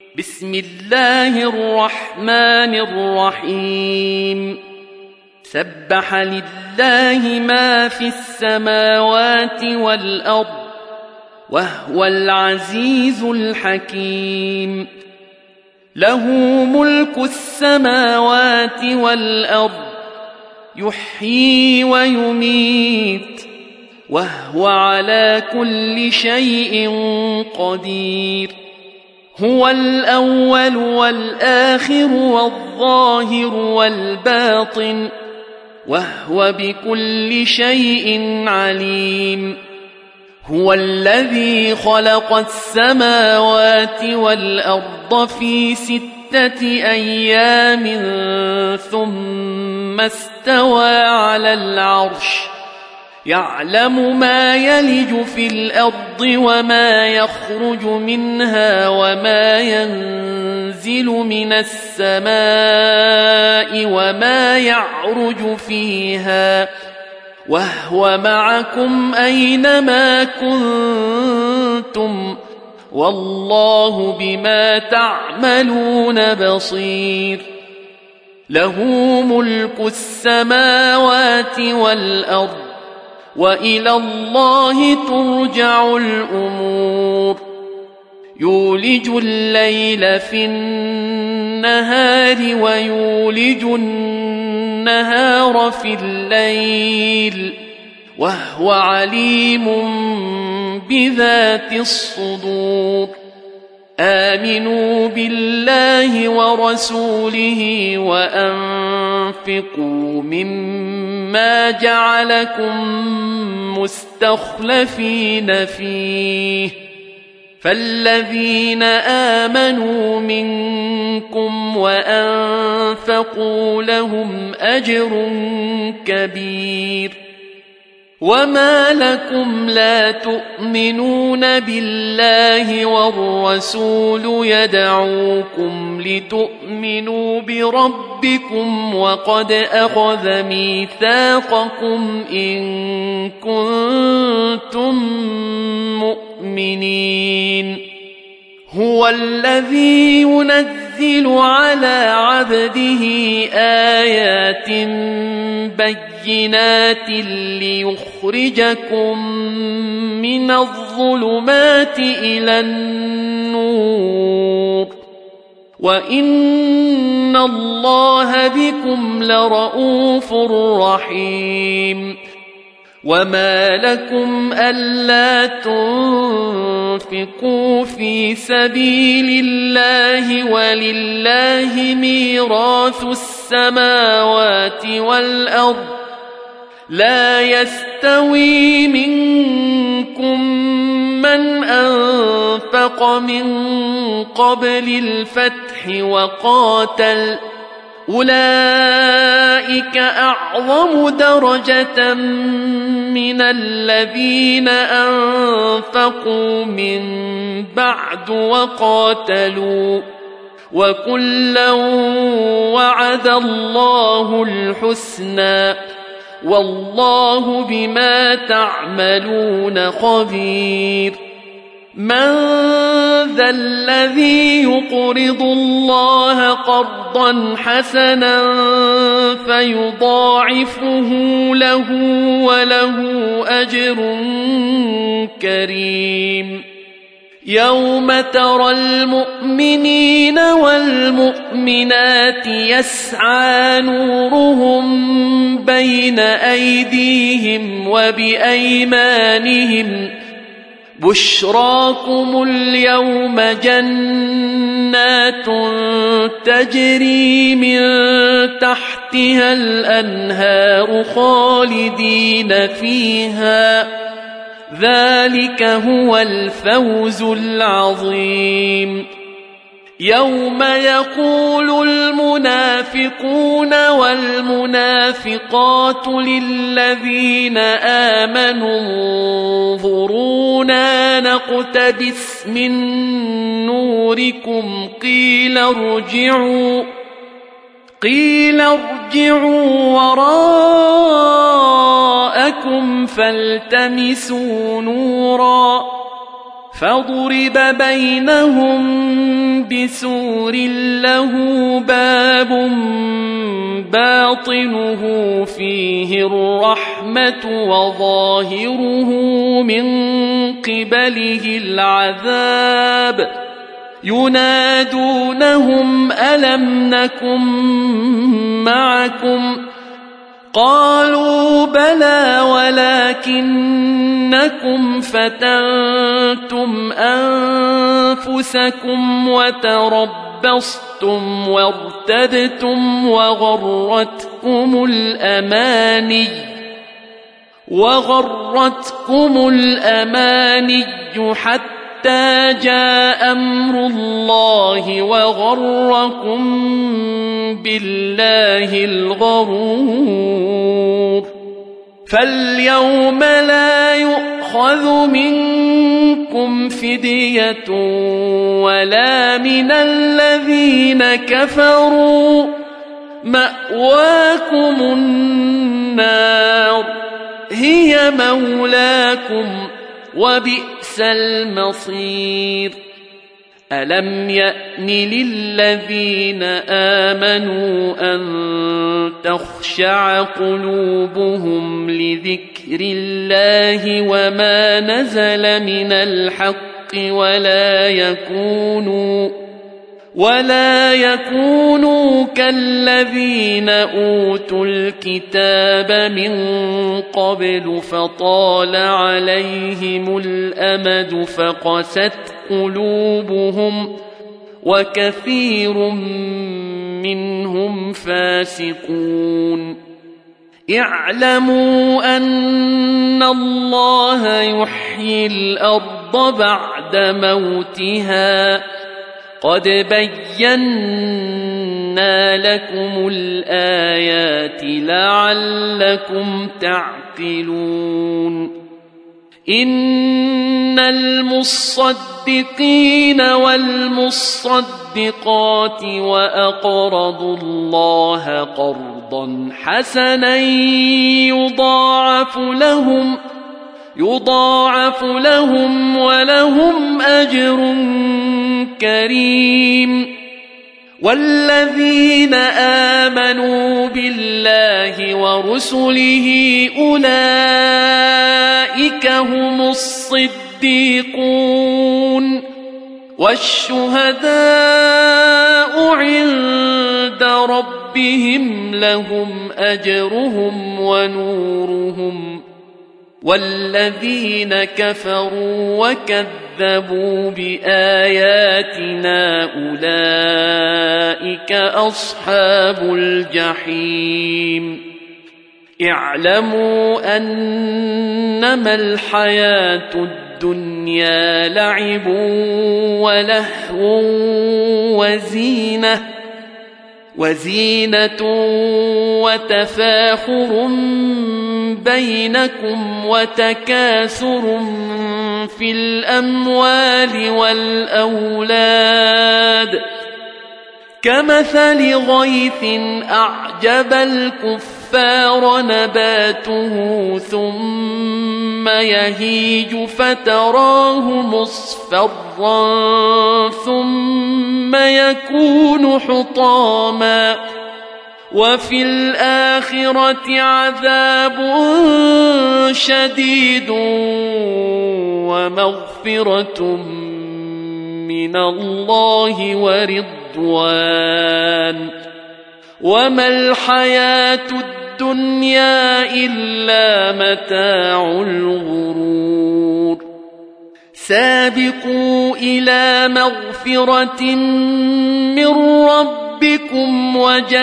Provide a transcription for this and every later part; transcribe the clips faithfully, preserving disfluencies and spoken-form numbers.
بسم الله الرحمن الرحيم سبح لله ما في السماوات والأرض وهو العزيز الحكيم له ملك السماوات والأرض يحيي ويميت وهو على كل شيء قدير هو الأول والآخر والظاهر والباطن وهو بكل شيء عليم هو الذي خلق السماوات والأرض في ستة أيام ثم استوى على العرش يعلم ما يلج في الأرض وما يخرج منها وما ينزل من السماء وما يعرج فيها وهو معكم أينما كنتم والله بما تعملون بصير له ملك السماوات والأرض وإلى الله ترجع الأمور يولج الليل في النهار ويولج النهار في الليل وهو عليم بذات الصدور آمنوا بالله ورسوله وأنفقوا مما جعلكم مستخلفين فيه فالذين آمنوا منكم وأنفقوا لهم أجر كبير وما لكم لا تؤمنون بالله والرسول يدعوكم لتؤمنوا بربكم وقد أخذ ميثاقكم إن كنتم مؤمنين هو الذي ينزل على عبده آيات بينات ليخرجكم من الظلمات إلى النور وإن الله بكم لرؤوف رحيم وما لكم ألا تنفقوا في سبيل الله ولله ميراث السماوات والأرض لا يستوي منكم من أنفق من قبل الفتح وقاتل أولئك أعظم درجة من الذين أنفقوا من بعد وقاتلوا وكلا وعد الله الحسنى والله بما تعملون خبير من ذا الذي يقرض الله قرضا حسنا فيضاعفه له وله أجر كريم يوم ترى المؤمنين والمؤمنات يسعى نورهم بين أيديهم وبأيمانهم بشراكم اليوم جنات تجري من تحتها الأنهار خالدين فيها ذلك هو الفوز العظيم يوم يقول المنافقون والمنافقات للذين آمنوا انظرونا نقتبس من نوركم قيل ارجعوا قيل ارجعوا وراءكم فالتمسوا نورا فضرب بينهم بسور له باب باطنه فيه الرحمة وظاهره من قبله العذاب ينادونهم ألم نكن معكم قالوا بلى ولكنكم فتنتم أنفسكم وتربصتم وارتبتم وغرتكم الأماني وغرتكم الأماني حتى جاء أمر الله وغركم بالله الغرور فاليوم لا يؤخذ منكم فدية ولا من الذين كفروا مأواكم النار هي مولاكم وبئس المصير ألم يأن للذين آمنوا أن تخشع قلوبهم لذكر الله وما نزل من الحق ولا يكونوا ولا يكونوا كالذين أوتوا الكتاب من قبل فطال عليهم الأمد فقست قلوبهم وكثير منهم فاسقون اعلموا أن الله يحيي الأرض بعد موتها قد بينا لكم الآيات لعلكم تعقلون إن المصدقين والمصدقات وأقرضوا الله قرضا حسنا يضاعف لهم يضاعف لهم ولهم أجر كريم والذين آمنوا بالله ورسله أولئك هم الصديقون والشهداء عند ربهم لهم أجرهم ونورهم والذين كفروا وكذبوا بآياتنا أولئك أصحاب الجحيم اعلموا أنما الحياة الدنيا لعب ولهو وزينة وزينة وتفاخر بينكم وتكاثر في الأموال والأولاد كمثل غيث أعجب الكفار نباته ثم يهيج فتراه مصفرا ثم يكون حطاما وفي الآخرة عذاب شديد ومغفرة من الله ورضوان وما الحياة الدنيا إلا متاع الغرور سابقوا إلى مغفرة من ربكم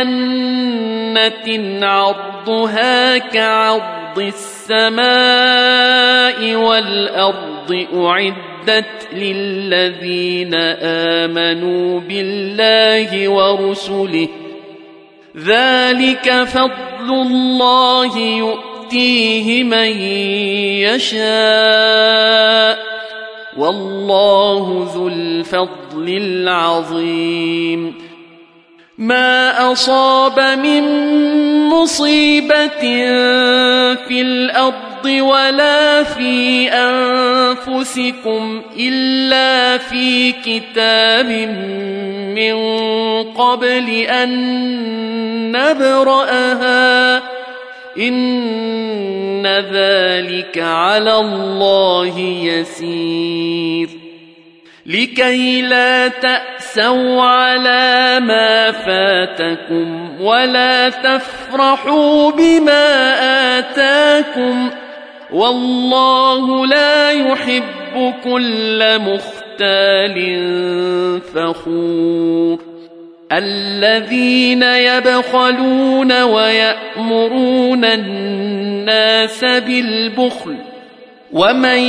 وجنة عرضها كعرض السماء والأرض أعدت للذين آمنوا بالله ورسله ذلك فضل الله يؤتيه من يشاء والله ذو الفضل العظيم ما أصاب من مصيبة في الأرض الأرض ولا في أنفسكم إلا في كتاب من قبل أن نبرأها إن ذلك على الله يسير لكي لا تأسوا على ما فاتكم ولا تفرحوا بما آتاكم والله لا يحب كل مختال فخور الذين يبخلون ويأمرون الناس بالبخل ومن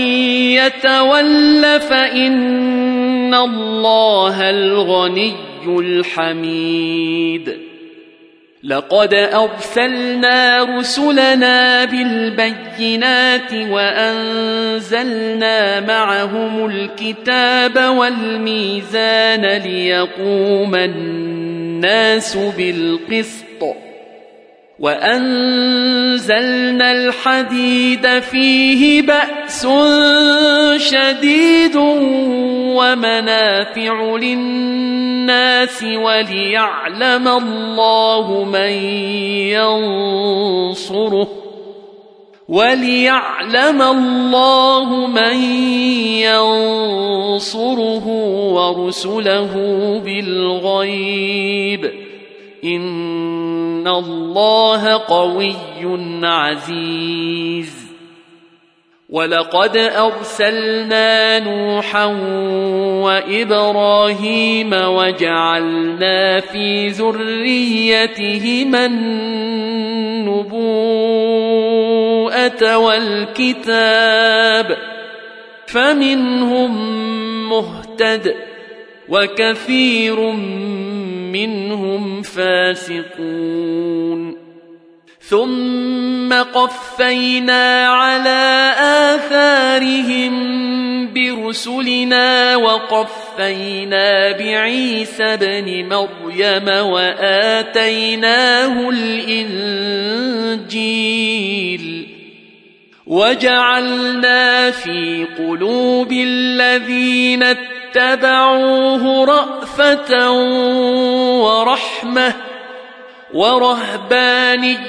يتول فإن الله الغني الحميد لقد أرسلنا رسلنا بالبينات وأنزلنا معهم الكتاب والميزان ليقوم الناس بالقسط وأنزلنا الحديد فيه بأس شديد ومنافع للناس وليعلم الله من ينصره وليعلم الله من ينصره ورسله بالغيب إن الله قوي عزيز ولقد أرسلنا نوحا وإبراهيم وجعلنا في ذريتهما النبوءة والكتاب فمنهم مهتد وكثير منهم فاسقون ثم قفينا على آثارهم برسلنا وقفينا بعيسى ابن مريم وآتيناه الإنجيل وجعلنا في قلوب الذين اتبعوه رأفة ورحمة ورهبانية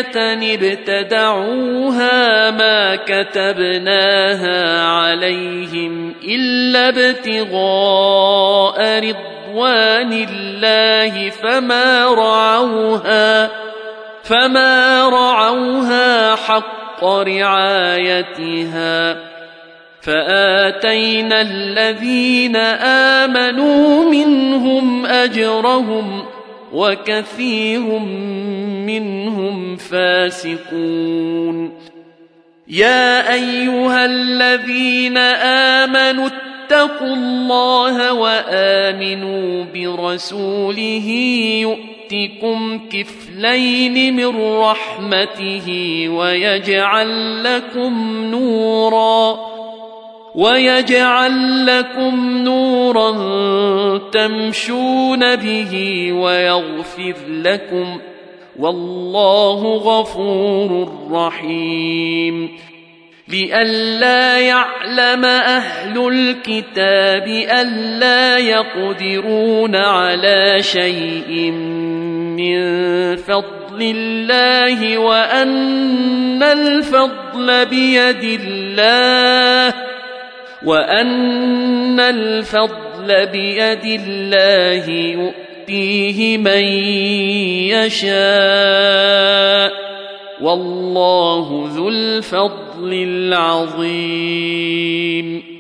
ابتدعوها ما كتبناها عليهم إلا ابتغاء رضوان الله فما رعوها فما رعوها حق رعايتها فآتينا الذين آمنوا منهم أجرهم وكثير منهم فاسقون يا أيها الذين آمنوا اتقوا الله وآمنوا برسوله يؤتكم كفلين من رحمته ويجعل لكم نورا ويجعل لكم نورا تمشون به ويغفر لكم والله غفور رحيم لئلا يعلم أهل الكتاب ألا يقدرون على شيء من فضل الله وأن الفضل بيد الله وأن الفضل بيد الله يؤتيه من يشاء والله ذو الفضل العظيم